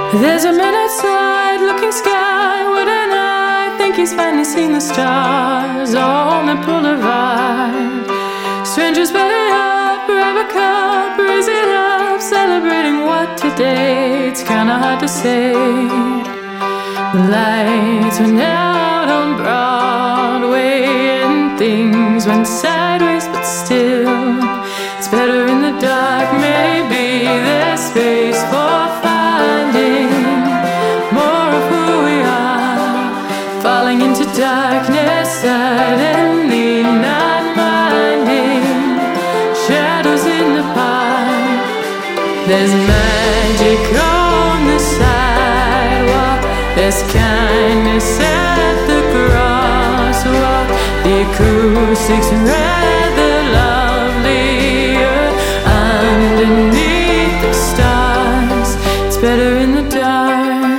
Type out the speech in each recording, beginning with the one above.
There's a man outside looking skyward, and I think he's finally seen the stars on the Boulevard. Strangers belly up, grab a cup, raise it up, celebrating what today? It's kinda hard to say. The lights went out on Broadway and things went sideways, but still it's better in the dark. Maybe there's space for finding more of who we are, falling into darkness suddenly, not minding shadows in the park. There's magic on the sidewalk, there's kindness at the crosswalk. The acoustics rather lovelier underneath the stars. It's better in the dark.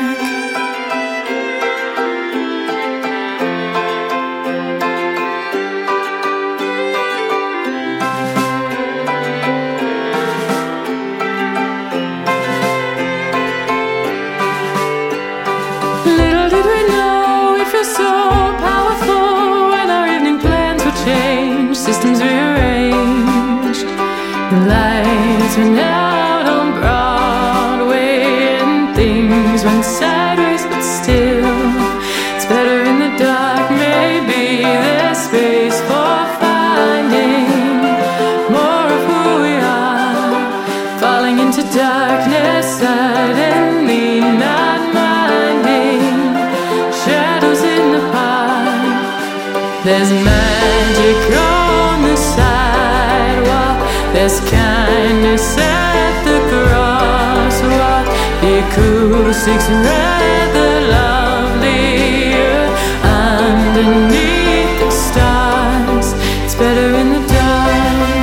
Little did we know it feels so powerful when our evening plans were changed, systems rearranged. The lights went out on Broadway and things went sideways, but still it's better in the dark. Maybe there's space for finding more of who we are, falling into darkness suddenly, not minding shadows in the park. There's magic on the sidewalk, there's kindness at the crosswalk. The acoustics rather lovelier underneath the stars. It's better in the dark.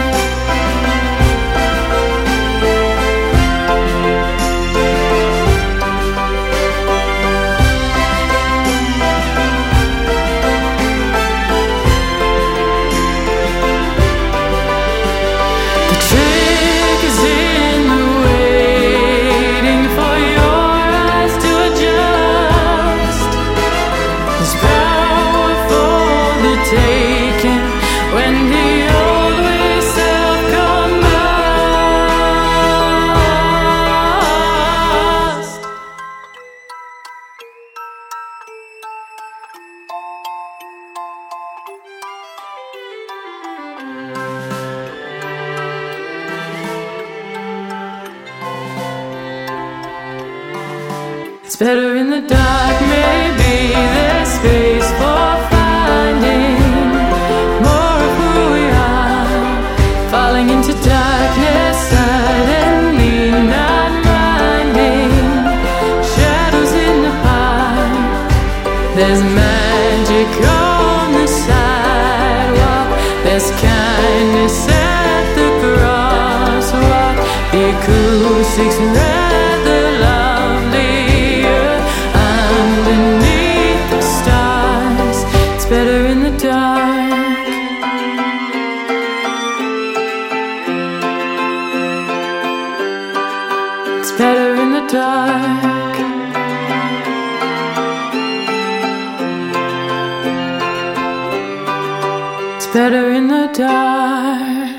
The trick is in the waiting for your eyes to adjust. There's power for the taking when the old ways self-combust. It's better in the dark. Maybe there's space for finding more of who we are, falling into darkness suddenly, not minding shadows in the park. There's magic on the sidewalk, there's kindness at the crosswalk. The acoustics rather lovelier underneath the stars. It's better in the dark. It's better in the dark. It's better in the dark.